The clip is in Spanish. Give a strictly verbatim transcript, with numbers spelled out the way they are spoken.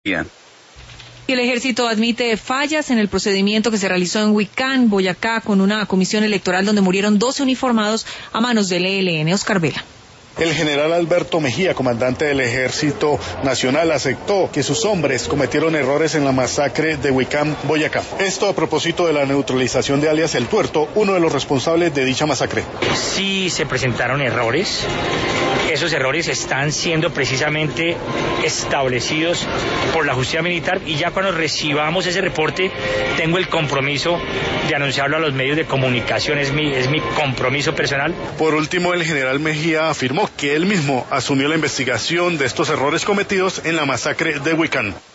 Bien. Y el ejército admite fallas en el procedimiento que se realizó en Huicán, Boyacá, con una comisión electoral donde murieron doce uniformados a manos del E L N. Oscar Vela. El general Alberto Mejía, comandante del Ejército Nacional, aceptó que sus hombres cometieron errores en la masacre de Huicán, Boyacá. Esto a propósito de la neutralización de alias El Tuerto, uno de los responsables de dicha masacre. Sí se presentaron errores. Esos errores están siendo precisamente establecidos por la justicia militar y ya cuando recibamos ese reporte tengo el compromiso de anunciarlo a los medios de comunicación, es mi, es mi compromiso personal. Por último, el general Mejía afirmó que él mismo asumió la investigación de estos errores cometidos en la masacre de Huicán.